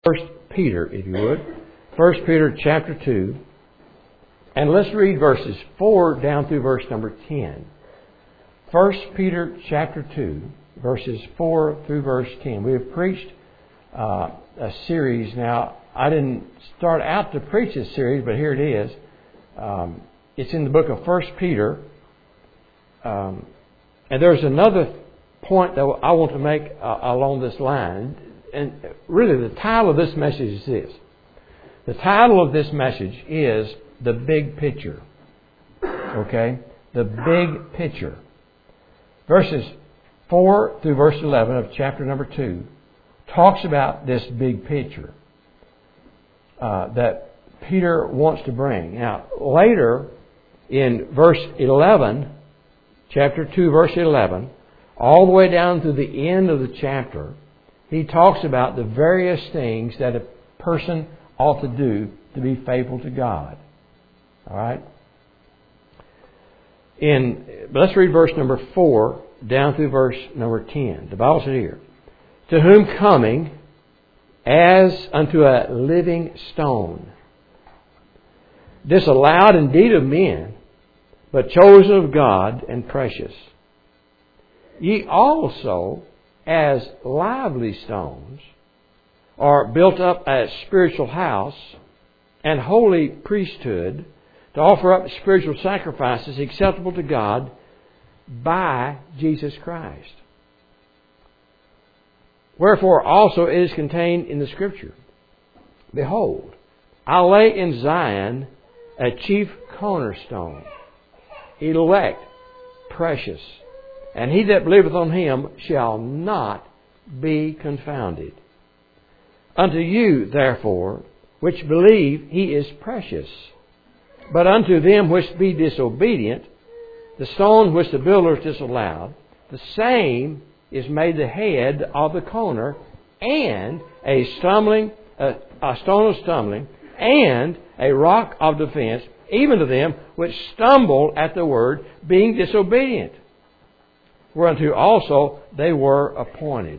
First Peter, if you would. 1 Peter chapter 2. And let's read verses 4 down through verse number 10. 1 Peter chapter 2, verses 4 through verse 10. We have preached a series now. I didn't start out to preach this series, but here it is. It's in the book of 1 Peter. And there's another point that I want to make along this line. And really the title of this message is this. The title of this message is The Big Picture. Okay? The Big Picture. Verses 4 through verse 11 of chapter number 2 talks about this big picture that Peter wants to bring. Now, later in verse 11, chapter 2, verse 11, all the way down to the end of the chapter, he talks about the various things that a person ought to do to be faithful to God. All right? Let's read verse number 4 down through verse number 10. The Bible says here, "To whom coming as unto a living stone, disallowed indeed of men, but chosen of God and precious. Ye also, as lively stones, are built up a spiritual house and holy priesthood to offer up spiritual sacrifices acceptable to God by Jesus Christ. Wherefore also it is contained in the Scripture, Behold, I lay in Zion a chief cornerstone, elect, precious, and he that believeth on him shall not be confounded. Unto you, therefore, which believe, he is precious. But unto them which be disobedient, the stone which the builders disallowed, the same is made the head of the corner, and a stone of stumbling, and a rock of defense, even to them which stumble at the word, being disobedient. Whereunto also they were appointed.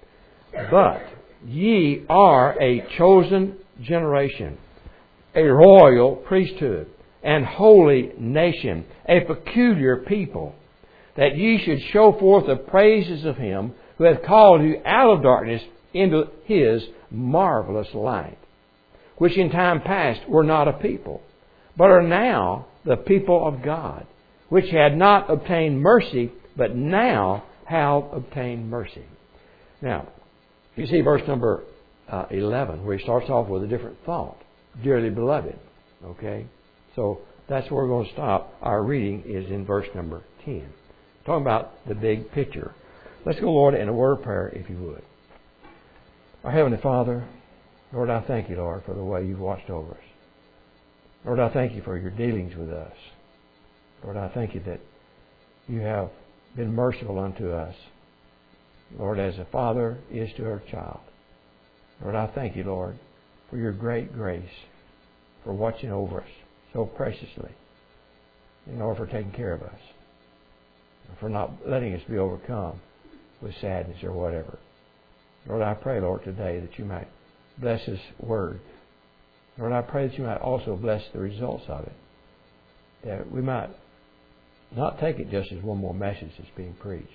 But ye are a chosen generation, a royal priesthood, and holy nation, a peculiar people, that ye should show forth the praises of him who hath called you out of darkness into his marvelous light, which in time past were not a people, but are now the people of God, which had not obtained mercy, but now have obtained mercy." Now, you see verse number 11, where he starts off with a different thought. Dearly beloved. Okay? So that's where we're going to stop. Our reading is in verse number 10. Talking about the big picture. Let's go, Lord, in a word of prayer, if you would. Our Heavenly Father, Lord, I thank you, Lord, for the way you've watched over us. Lord, I thank you for your dealings with us. Lord, I thank you that you have been merciful unto us, Lord, as a father is to her child. Lord, I thank you, Lord, for your great grace, for watching over us so preciously, and Lord, for taking care of us, and for not letting us be overcome with sadness or whatever. Lord, I pray, Lord, today that you might bless this word. Lord, I pray that you might also bless the results of it, that we might not take it just as one more message that's being preached,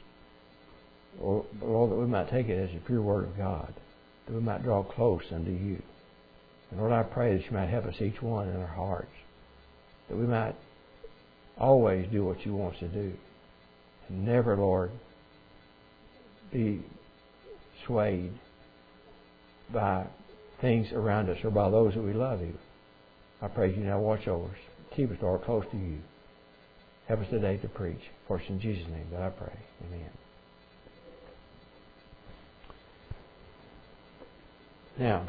or Lord, that we might take it as a pure word of God, that we might draw close unto you. And Lord, I pray that you might help us each one in our hearts, that we might always do what you want us to do, and never, Lord, be swayed by things around us or by those that we love you. I pray you now watch over us. Keep us, Lord, close to you. Help us today to preach. For it's in Jesus' name that I pray. Amen. Now,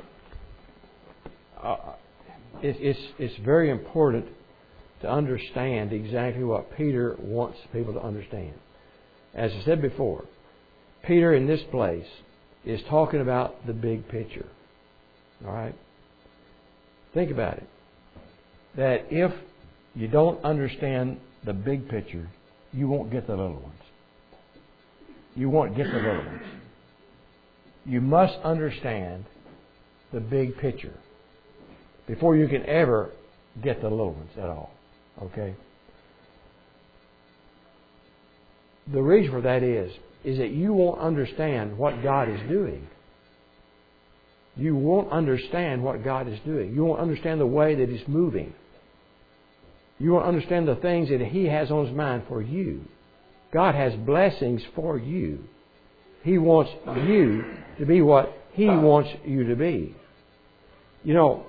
it's very important to understand exactly what Peter wants people to understand. As I said before, Peter in this place is talking about the big picture. All right? Think about it. That if you don't understand the big picture, you won't get the little ones. You won't get the little ones. You must understand the big picture before you can ever get the little ones at all. Okay? The reason for that is that you won't understand what God is doing. You won't understand what God is doing. You won't understand the way that He's moving. You won't understand the things that He has on His mind for you. God has blessings for you. He wants you to be what He wants you to be. You know,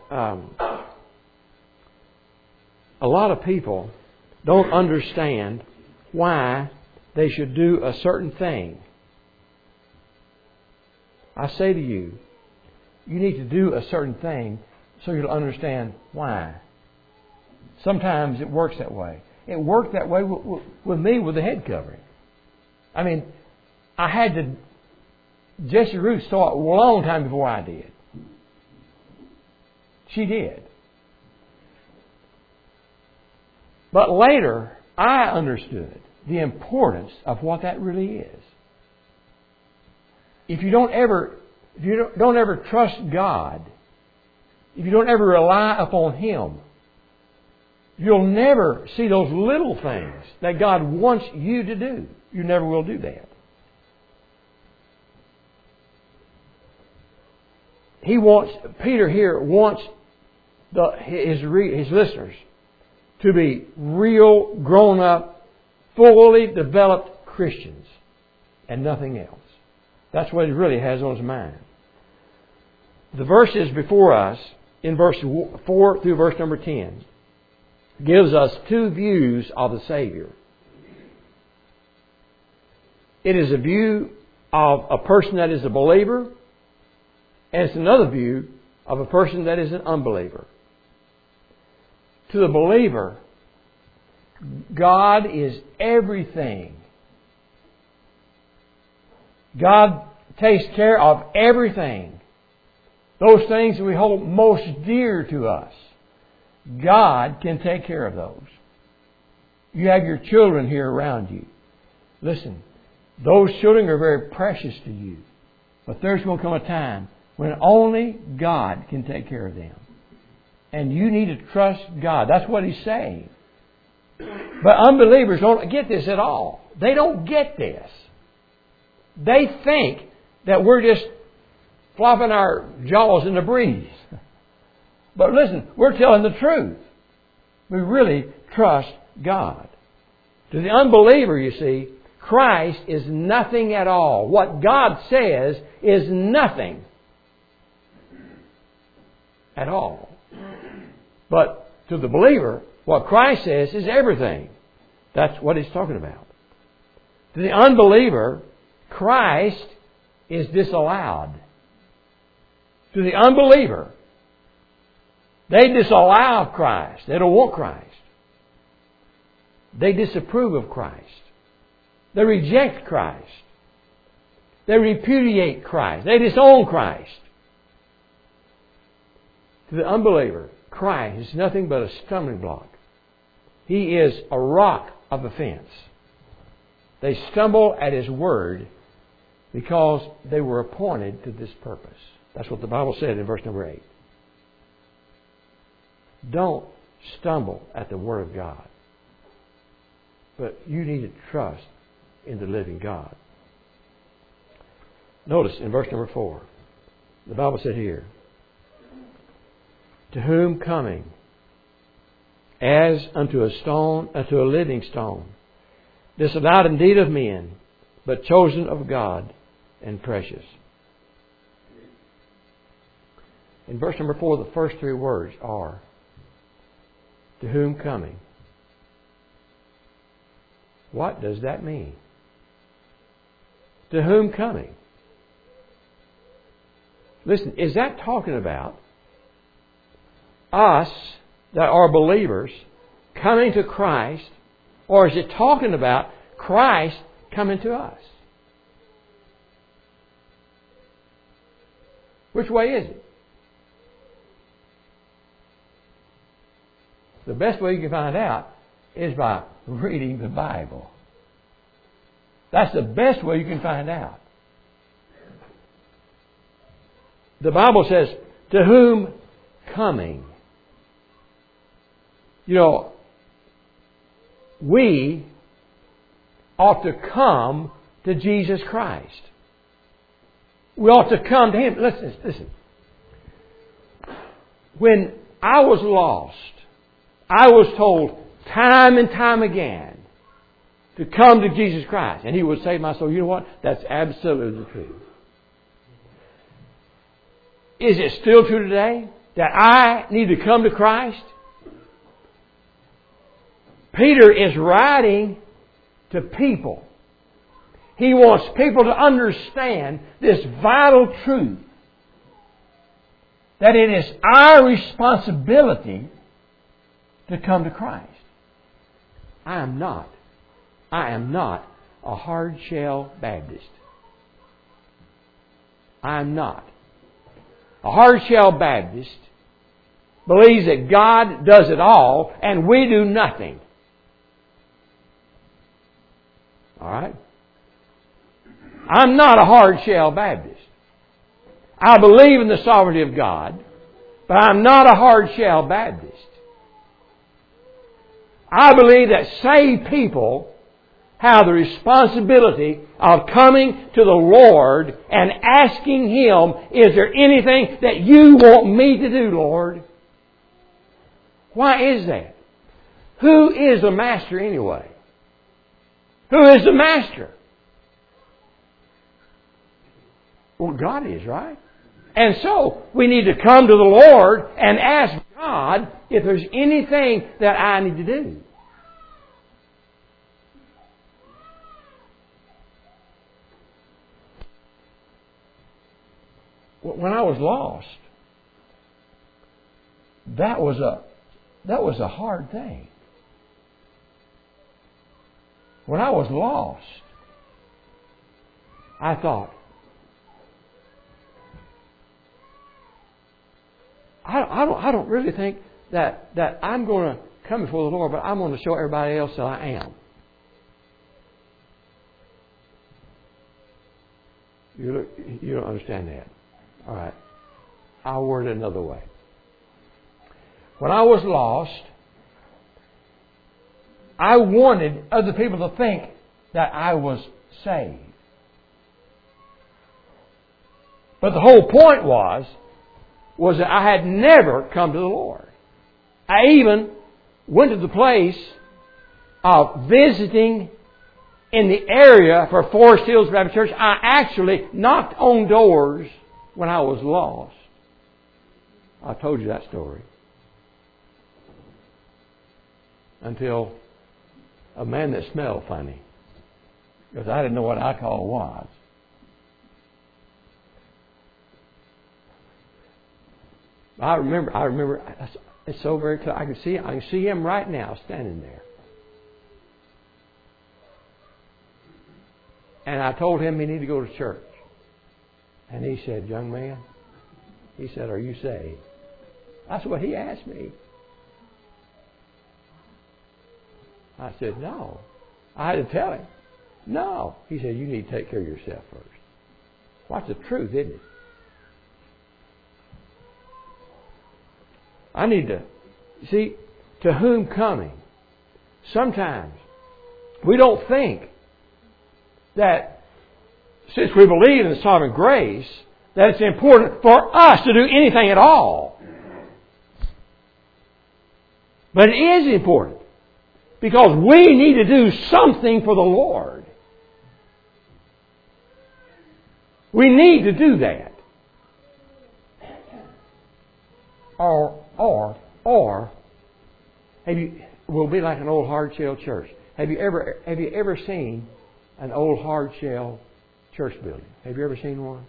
a lot of people don't understand why they should do a certain thing. I say to you, you need to do a certain thing so you'll understand why. Sometimes it works that way. It worked that way with me with the head covering. I mean, I had to... Jessie Ruth saw it a long time before I did. She did. But later, I understood the importance of what that really is. If you don't ever trust God, if you don't ever rely upon Him, you'll never see those little things that God wants you to do. You never will do that. Peter here wants his listeners to be real, grown-up, fully developed Christians and nothing else. That's what he really has on his mind. The verses before us, in verse 4 through verse number 10, gives us two views of the Savior. It is a view of a person that is a believer, and it's another view of a person that is an unbeliever. To the believer, God is everything. God takes care of everything. Those things that we hold most dear to us, God can take care of those. You have your children here around you. Listen, those children are very precious to you. But there's going to come a time when only God can take care of them. And you need to trust God. That's what He's saying. But unbelievers don't get this at all. They don't get this. They think that we're just flopping our jaws in the breeze. But listen, we're telling the truth. We really trust God. To the unbeliever, you see, Christ is nothing at all. What God says is nothing at all. But to the believer, what Christ says is everything. That's what He's talking about. To the unbeliever, Christ is disallowed. To the unbeliever, they disallow Christ. They don't want Christ. They disapprove of Christ. They reject Christ. They repudiate Christ. They disown Christ. To the unbeliever, Christ is nothing but a stumbling block. He is a rock of offense. They stumble at His word because they were appointed to this purpose. That's what the Bible said in verse number 8. Don't stumble at the Word of God. But you need to trust in the living God. Notice in verse number 4, the Bible said here, to whom coming as unto a stone, unto a living stone, disallowed indeed of men, but chosen of God and precious. In verse number 4, the first three words are, to whom coming. What does that mean? To whom coming? Listen, is that talking about us that are believers coming to Christ, or is it talking about Christ coming to us? Which way is it? The best way you can find out is by reading the Bible. That's the best way you can find out. The Bible says, To whom coming? You know, we ought to come to Jesus Christ. We ought to come to Him. Listen. When I was lost, I was told time and time again to come to Jesus Christ, and He would save my soul. You know what? That's absolutely true. Is it still true today that I need to come to Christ? Peter is writing to people. He wants people to understand this vital truth, that it is our responsibility to come to Christ. I am not a hard-shell Baptist. I am not. A hard-shell Baptist believes that God does it all and we do nothing. All right? I'm not a hard-shell Baptist. I believe in the sovereignty of God, but I'm not a hard-shell Baptist. I believe that saved people have the responsibility of coming to the Lord and asking Him, is there anything that you want me to do, Lord? Why is that? Who is the Master anyway? Who is the Master? Well, God is, right? And so, we need to come to the Lord and ask God if there's anything that I need to do. When I was lost, that was a hard thing. When I was lost, I thought, I don't really think that I'm going to come before the Lord, but I'm going to show everybody else that I am. You don't understand that. All right. I'll word it another way. When I was lost, I wanted other people to think that I was saved. But the whole point was that I had never come to the Lord. I even went to the place of visiting in the area for Forest Hills Baptist Church. I actually knocked on doors when I was lost. I told you that story. Until a man that smelled funny, because I didn't know what alcohol was. I remember. It's so very clear. I can see him right now standing there. And I told him he needed to go to church. And he said, "Young man," he said, "are you saved?" That's what he asked me. I said, "No." I had to tell him. "No." He said, "You need to take care of yourself first." Well, that's the truth, isn't it? I need to see, to whom coming? Sometimes we don't think that since we believe in the sovereign grace, that it's important for us to do anything at all. But it is important, because we need to do something for the Lord. We need to do that. Or we'll be like an old hard shell church. Have you ever seen an old hard shell church building? Have you ever seen one?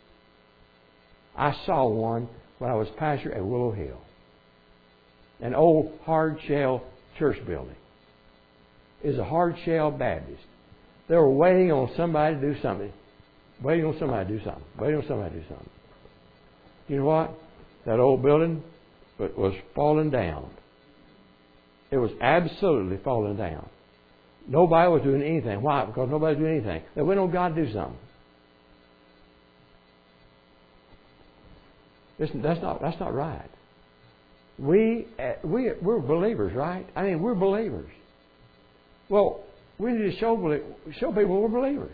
I saw one when I was pastor at Willow Hill. An old hard shell church building. It was a hard shell Baptist. They were waiting on somebody to do something. Waiting on somebody to do something. Waiting on somebody to do something. You know what? That old building was falling down. It was absolutely falling down. Nobody was doing anything. Why? Because nobody was doing anything. They went on God to do something. Listen, that's not right. We're believers, right? I mean, we're believers. Well, we need to show people we're believers.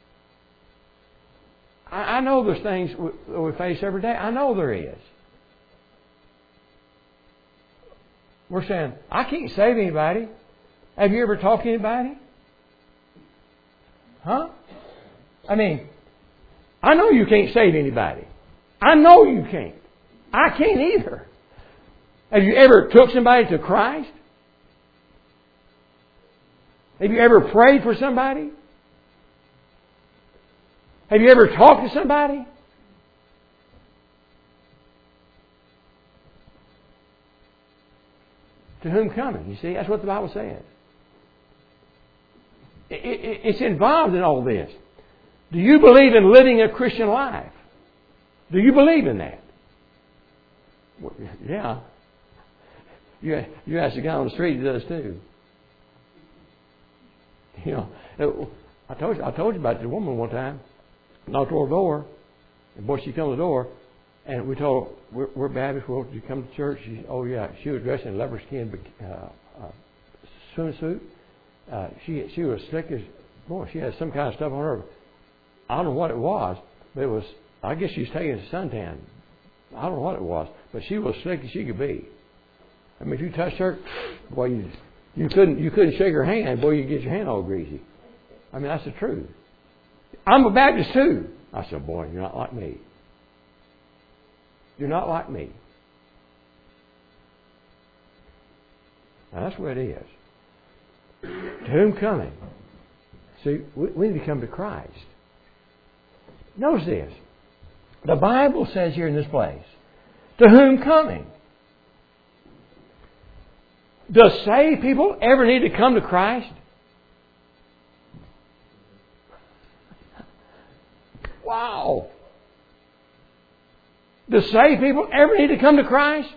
I know there's things we face every day. I know there is. We're saying, I can't save anybody. Have you ever talked to anybody? Huh? I mean, I know you can't save anybody. I know you can't. I can't either. Have you ever took somebody to Christ? Have you ever prayed for somebody? Have you ever talked to somebody? To whom coming? You see, that's what the Bible says. It's involved in all this. Do you believe in living a Christian life? Do you believe in that? Well, yeah. You ask the guy on the street, he does too. You know, I told you about the woman one time. Knocked on her door, and boy, she come to the door, and we told her, we're Baptist. Well, did you come to church? She was dressed in leopard skin swimsuit. She was slick as boy. She had some kind of stuff on her. I don't know what it was, but it was. I guess she was taking a suntan. I don't know what it was, but she was slick as she could be. I mean, if you touched her, boy, you couldn't shake her hand. Boy, you'd get your hand all greasy. I mean, that's the truth. I'm a Baptist too. I said, boy, you're not like me. You're not like me. Now, that's what it is. To whom coming? See, we need to come to Christ. Notice this. The Bible says here in this place, to whom coming? Does saved people ever need to come to Christ? Wow. Does saved people ever need to come to Christ?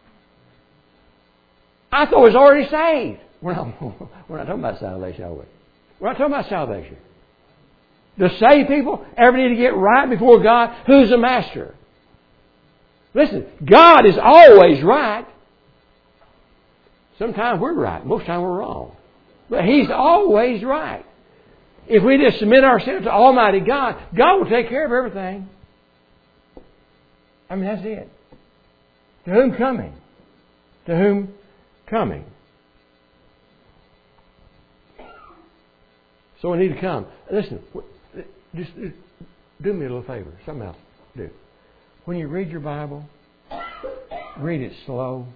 I thought it was already saved. We're not talking about salvation, are we? We're not talking about salvation. Does saved people ever need to get right before God? Who's the master? Listen, God is always right. Sometimes we're right. Most times we're wrong. But He's always right. If we just submit ourselves to Almighty God, God will take care of everything. I mean, that's it. To whom coming? To whom coming? So we need to come. Listen, just do me a little favor. Something else. Do. When you read your Bible, read it slow.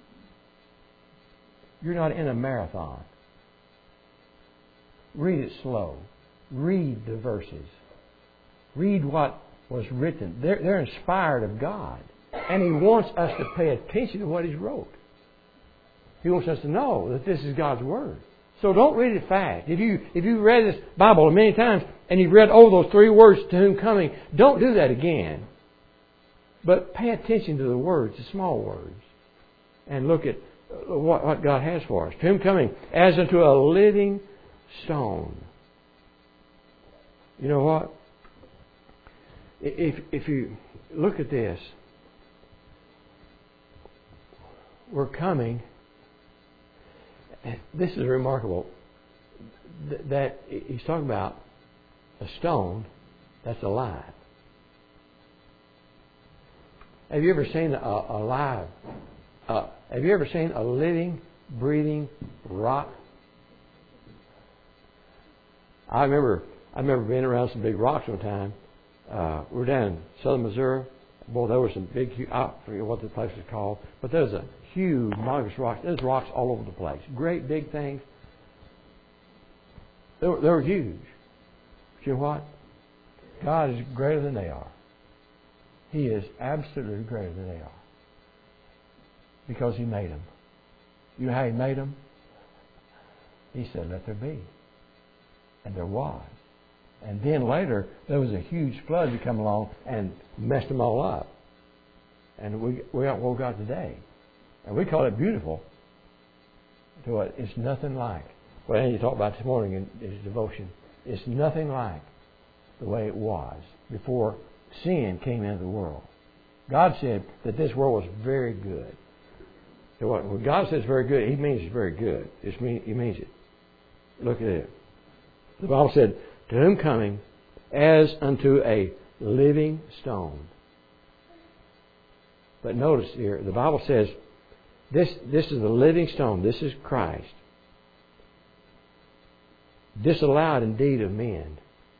You're not in a marathon. Read it slow. Read the verses. Read what was written. They're inspired of God. And He wants us to pay attention to what He's wrote. He wants us to know that this is God's Word. So don't read it fast. If you read this Bible many times and you've read over those 3 words, to whom coming, don't do that again. But pay attention to the words, the small words. And look at what God has for us. To whom coming, as unto a living stone. You know what? If you look at this, we're coming. This is remarkable. That he's talking about a stone that's alive. Have you ever seen have you ever seen a living, breathing rock? I remember being around some big rocks one time. We were down in southern Missouri. Boy, there were some big, I forget what the place was called, but there was a huge, humongous rocks. There's rocks all over the place. Great big things. They were huge. But you know what? God is greater than they are. He is absolutely greater than they are. Because He made them. You know how He made them? He said, let there be. And there was. And then later, there was a huge flood that come along and messed them all up. And we got what we got today. And we call it beautiful. To what? It's nothing like. What Andy talked about this morning in his devotion. It's nothing like the way it was before sin came into the world. God said that this world was very good. So when God says very good, He means it's very good. He means it. Look at it. The Bible said, to whom coming as unto a living stone. But notice here, the Bible says, this is the living stone. This is Christ. Disallowed indeed of men,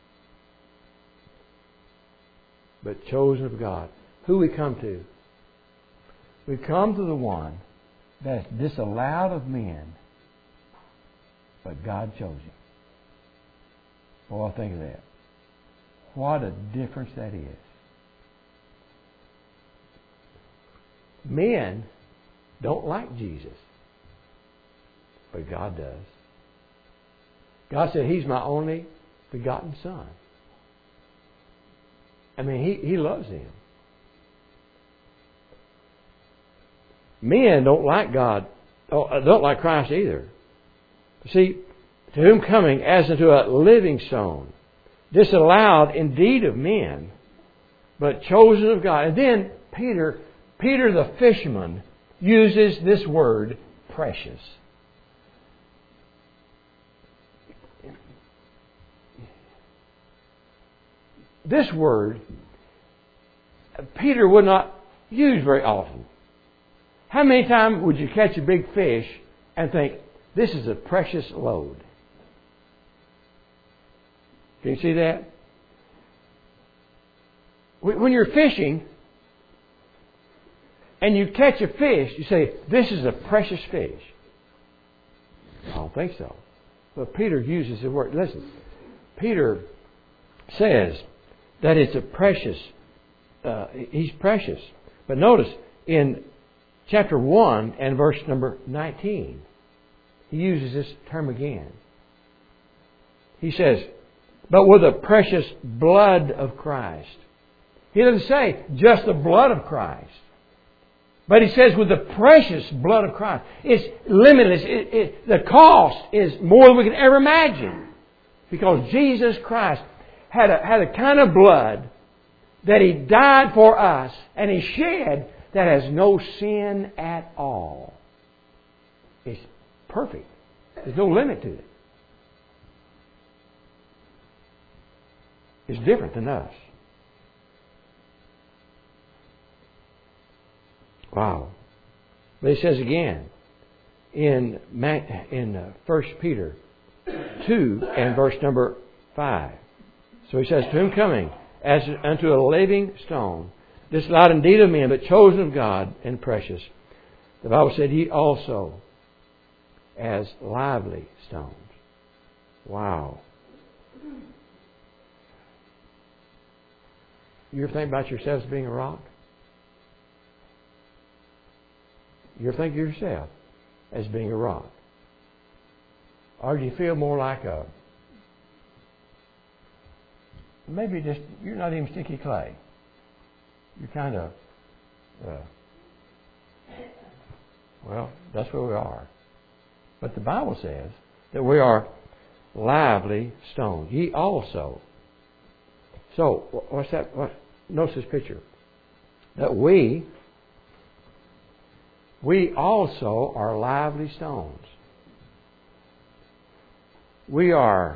but chosen of God. Who we come to? We come to the one that's disallowed of men, but God chose him. Boy, think of that. What a difference that is. Men don't like Jesus, but God does. God said, He's my only begotten Son. I mean, He loves him. Men don't like God, don't like Christ either. See, to whom coming as unto a living stone, disallowed indeed of men, but chosen of God. And then Peter the fisherman, uses this word, precious. This word, Peter would not use very often. How many times would you catch a big fish and think, this is a precious load? Can you see that? When you're fishing and you catch a fish, you say, this is a precious fish. I don't think so. But Peter uses the word. Listen, Peter says that it's a precious, he's precious. But notice, in chapter 1 and verse number 19, he uses this term again. He says, but with the precious blood of Christ. He doesn't say just the blood of Christ. But he says with the precious blood of Christ. It's limitless. The cost is more than we can ever imagine. Because Jesus Christ had a kind of blood that He died for us and He shed that has no sin at all. It's perfect. There's no limit to it. It's different than us. Wow. But he says again in 1 Peter 2 and verse number 5. So he says, to whom coming as unto a living stone, disallowed indeed of men, but chosen of God and precious. The Bible said, ye also as lively stones. Wow. You ever think about yourself as being a rock? You ever think of yourself as being a rock? Or do you feel more like maybe just, you're not even sticky clay. You're kind of, that's where we are. But the Bible says that we are lively stones. Ye also. So, what's that? Notice this picture. That we also are lively stones. We are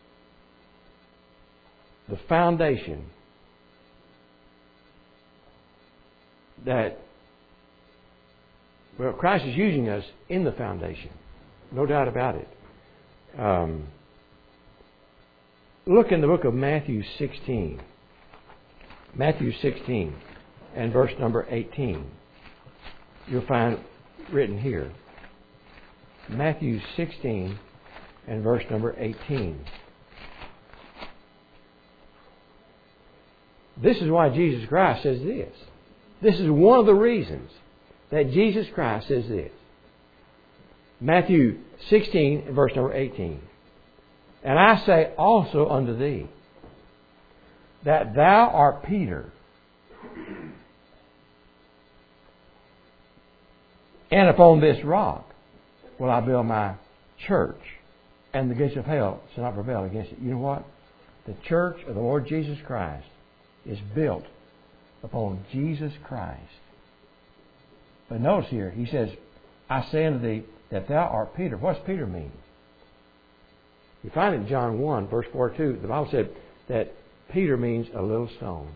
the foundation that, Christ is using us in the foundation. No doubt about it. Look in the book of Matthew 16. Matthew 16 and verse number 18. You'll find written here. Matthew 16 and verse number 18. This is why Jesus Christ says this. This is one of the reasons that Jesus Christ says this. Matthew 16 and verse number 18. And I say also unto thee, that thou art Peter, and upon this rock will I build my church, and the gates of hell shall not prevail against it. You know what? The church of the Lord Jesus Christ is built upon Jesus Christ. But notice here, he says, I say unto thee that thou art Peter. What's Peter mean? You find it in John 1, verse 42. The Bible said that Peter means a little stone.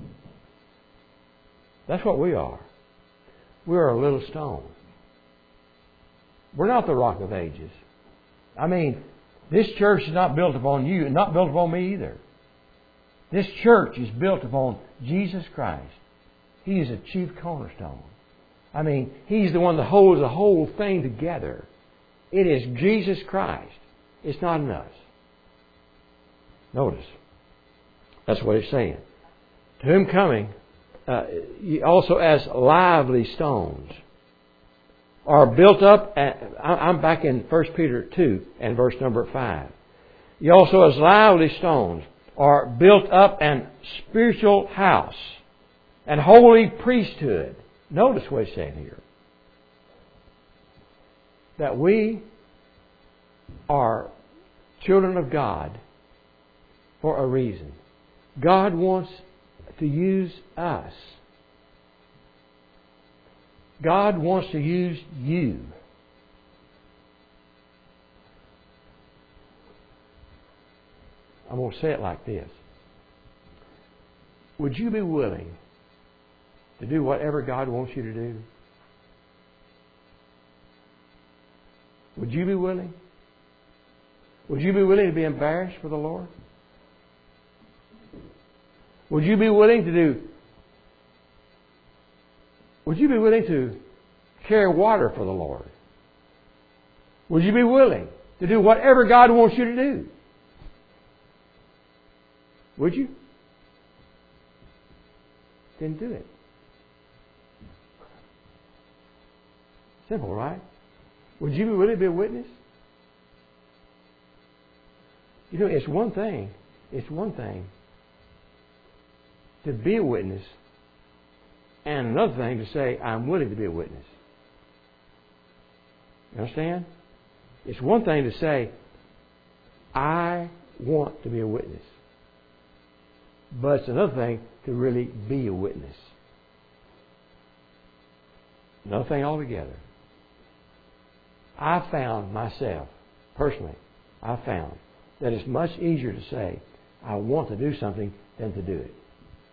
That's what we are. We are a little stone. We're not the rock of ages. I mean, this church is not built upon you and not built upon me either. This church is built upon Jesus Christ. He is a chief cornerstone. I mean, He's the one that holds the whole thing together. It is Jesus Christ. It's not in us. Notice. That's what it's saying. To whom coming, also as lively stones, are built up. I'm back in 1 Peter 2 and verse number 5. You also as lively stones are built up an spiritual house and holy priesthood. Notice what he's saying here. That we are children of God for a reason. God wants to use us. God wants to use you. I'm going to say it like this. Would you be willing to do whatever God wants you to do? Would you be willing? Would you be willing to be embarrassed for the Lord? Would you be willing to carry water for the Lord? Would you be willing to do whatever God wants you to do? Would you? Then do it. Simple, right? Would you be willing to be a witness? You know, it's one thing to be a witness, and another thing to say, I'm willing to be a witness. You understand? It's one thing to say, I want to be a witness. But it's another thing to really be a witness. Another thing altogether. I found myself, personally, I found that it's much easier to say, I want to do something than to do it.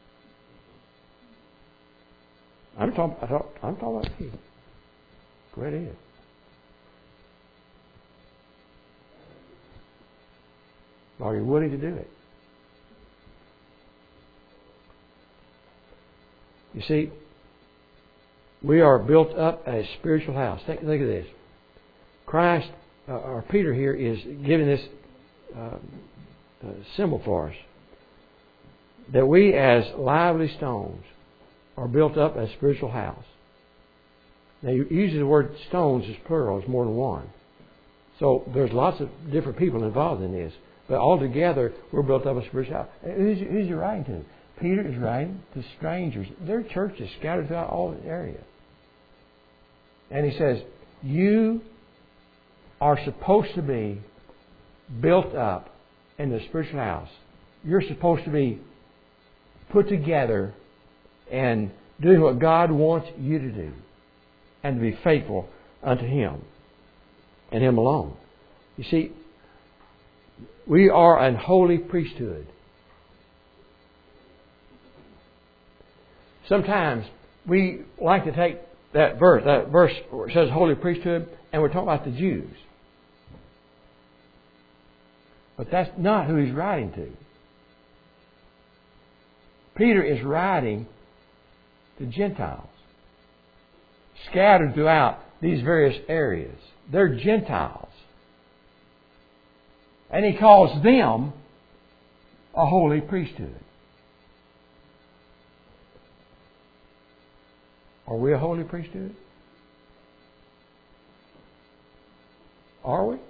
I'm talking about you. Go right ahead. Are you willing to do it? You see, we are built up a spiritual house. Think of this. Christ, or Peter here, is giving this symbol for us. That we as lively stones are built up as a spiritual house. Now, you use the word stones as plural, it's more than one. So there's lots of different people involved in this. But altogether, we're built up as a spiritual house. Who's he writing to? Peter is writing to strangers. There are churches scattered throughout all the area. And he says, you are supposed to be built up in the spiritual house. You're supposed to be put together and doing what God wants you to do, and to be faithful unto Him and Him alone. You see, we are an holy priesthood. Sometimes we like to take that verse where it says holy priesthood, and we're talking about the Jews. But that's not who he's writing to. Peter is writing to Gentiles scattered throughout these various areas. They're Gentiles. And he calls them a holy priesthood. Are we a holy priesthood? Are we?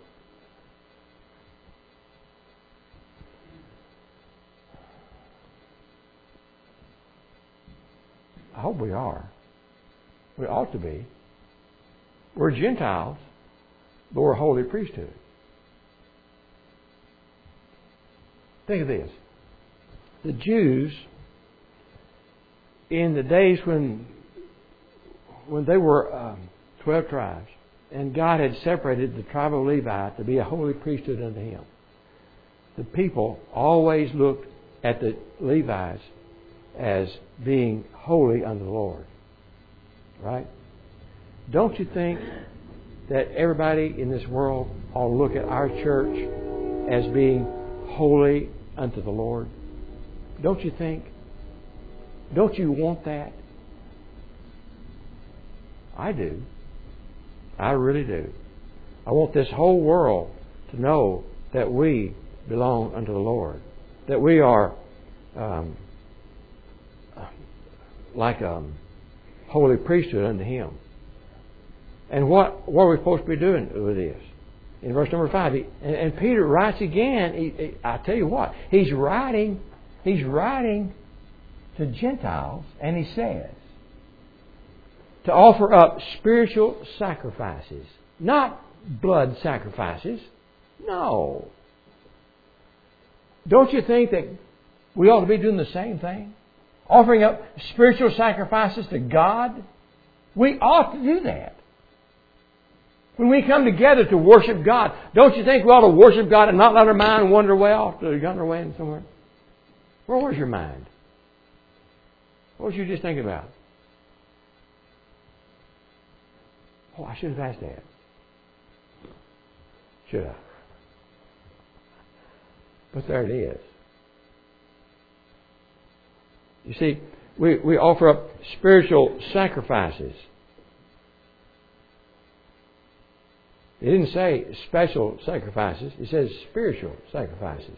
I hope we are. We ought to be. We're Gentiles, but we're a holy priesthood. Think of this. The Jews in the days when they were 12 tribes, and God had separated the tribe of Levi to be a holy priesthood unto Him, the people always looked at the Levites as being holy unto the Lord. Right? Don't you think that everybody in this world ought to look at our church as being holy unto the Lord? Don't you think? Don't you want that? I do. I really do. I want this whole world to know that we belong unto the Lord. That we are like a holy priesthood unto Him. And what are we supposed to be doing with this? In verse number 5, and Peter writes again. I tell you what, he's writing to Gentiles, and he says to offer up spiritual sacrifices, not blood sacrifices. No. Don't you think that we ought to be doing the same thing? Offering up spiritual sacrifices to God? We ought to do that. When we come together to worship God, don't you think we ought to worship God and not let our mind wander way off to yonder way somewhere? Where was your mind? What was you just thinking about? Oh, I should have asked that. Should I? But there it is. You see, we offer up spiritual sacrifices. It didn't say special sacrifices. It says spiritual sacrifices.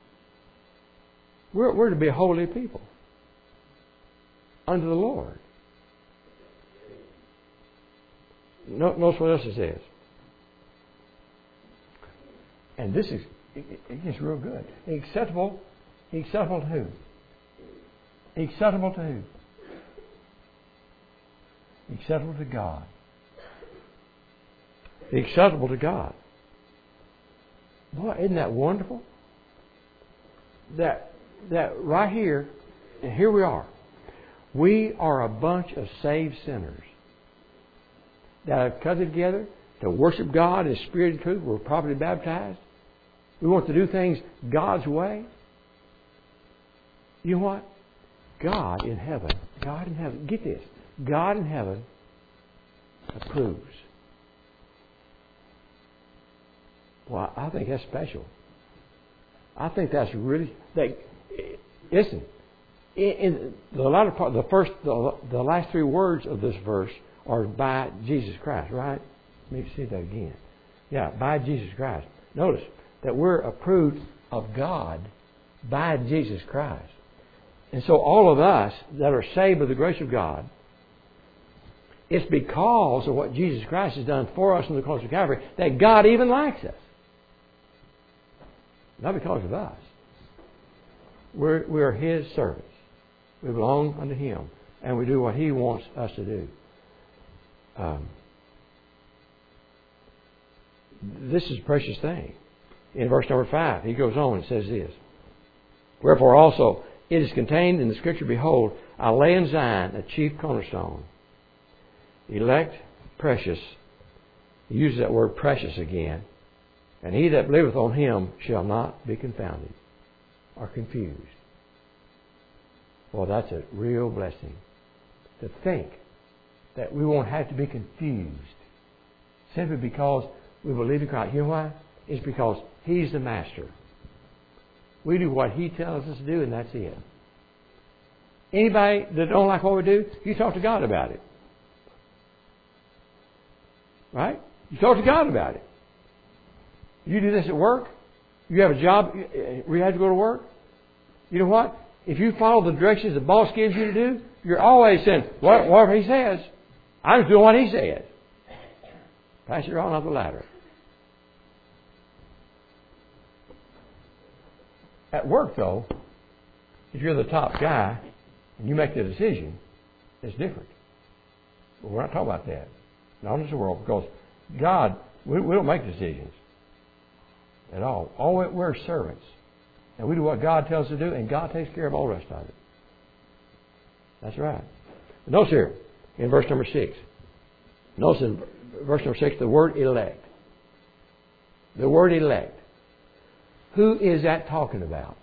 We're to be a holy people unto the Lord. Notice what else it says. And this is, it gets real good. Acceptable to who? Acceptable to who? Acceptable to God. Acceptable to God. Boy, isn't that wonderful? That right here, and here we are. We are a bunch of saved sinners that have come together to worship God in spirit and truth. We're properly baptized. We want to do things God's way. You know what? God in heaven, get this, God in heaven approves. Well, I think that's special. I think that's really. Listen, in the latter part, the last three words of this verse are by Jesus Christ, right? Let me see that again. Yeah, by Jesus Christ. Notice that we're approved of God by Jesus Christ. And so all of us that are saved by the grace of God, it's because of what Jesus Christ has done for us on the cross of Calvary that God even likes us. Not because of us. We are His servants. We belong unto Him. And we do what He wants us to do. This is a precious thing. In verse number 5, he goes on and says this. Wherefore also it is contained in the Scripture, behold, I lay in Zion a chief cornerstone. Elect, precious. He uses that word precious again. And he that believeth on Him shall not be confounded or confused. Well, that's a real blessing. To think that we won't have to be confused simply because we believe in Christ. You know why? It's because He's the Master. We do what He tells us to do, and that's it. Anybody that don't like what we do, you talk to God about it. Right? You talk to God about it. You do this at work. You have a job where you have to go to work. You know what? If you follow the directions the boss gives you to do, you're always saying, whatever he says, I'm just doing what he says. Pass it on up the ladder. At work, though, if you're the top guy and you make the decision, it's different. But we're not talking about that. Not in this world, because God, we don't make decisions at all. We're servants. And we do what God tells us to do, and God takes care of all the rest of it. That's right. Notice here, in verse number 6. Notice in verse number 6, the word elect. The word elect. Who is that talking about?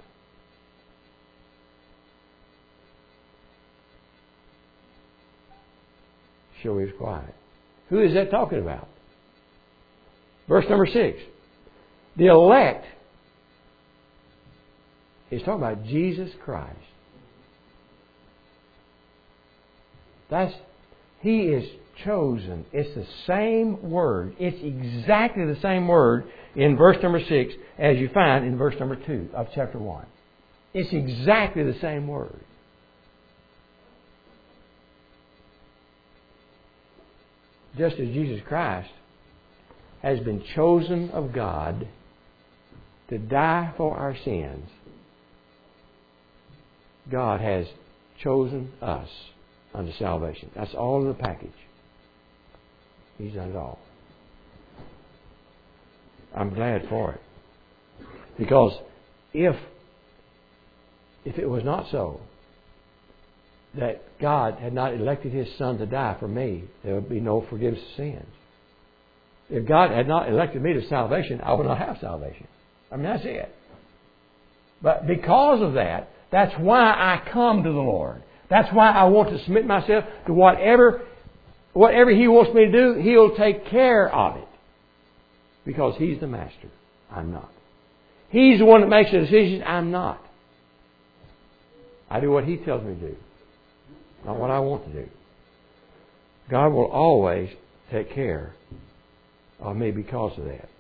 Sure, he's quiet. Who is that talking about? Verse number 6. The elect is talking about Jesus Christ. He is chosen. It's the same word. It's exactly the same word in verse number 6 as you find in verse number 2 of chapter 1. It's exactly the same word. Just as Jesus Christ has been chosen of God to die for our sins, God has chosen us unto salvation. That's all in the package. He's done it all. I'm glad for it. Because if it was not so, that God had not elected His Son to die for me, there would be no forgiveness of sins. If God had not elected me to salvation, I would not have salvation. I mean, that's it. But because of that, that's why I come to the Lord. That's why I want to submit myself to whatever He wants me to do, He'll take care of it. Because He's the master. I'm not. He's the one that makes the decisions. I'm not. I do what He tells me to do, not what I want to do. God will always take care of me because of that.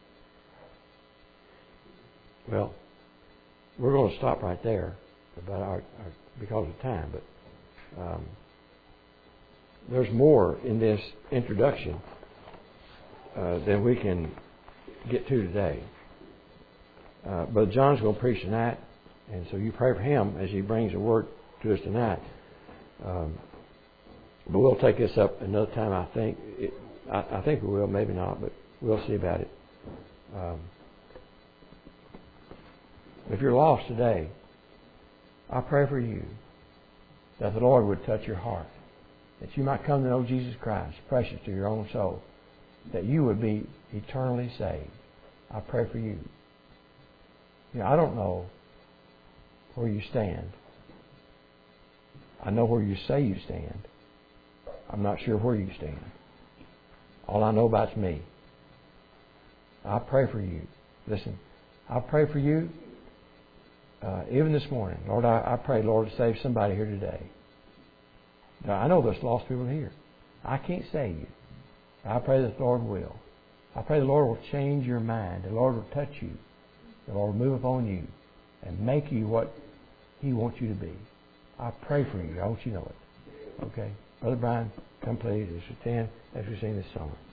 Well, we're going to stop right there because of time, but there's more in this introduction than we can get to today. But John's going to preach tonight, and so you pray for him as he brings the word to us tonight. But we'll take this up another time, I think. I think we will, maybe not, but we'll see about it. If you're lost today, I pray for you that the Lord would touch your heart, that you might come to know Jesus Christ, precious to your own soul, that you would be eternally saved. I pray for you. I don't know where you stand. I know where you say you stand. I'm not sure where you stand. All I know about is me. I pray for you. Listen, I pray for you even this morning. Lord, I pray, Lord, to save somebody here today. Now, I know there's lost people here. I can't save you. I pray that the Lord will. I pray the Lord will change your mind. The Lord will touch you. The Lord will move upon you and make you what He wants you to be. I pray for you. I want you to know it. Okay? Brother Brian, come please as we stand as we sing this song.